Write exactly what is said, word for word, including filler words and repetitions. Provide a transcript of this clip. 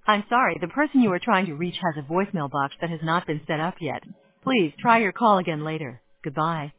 I'm sorry, the person you are trying to reach has a voicemail box that has not been set up yet. Please try your call again later. Goodbye.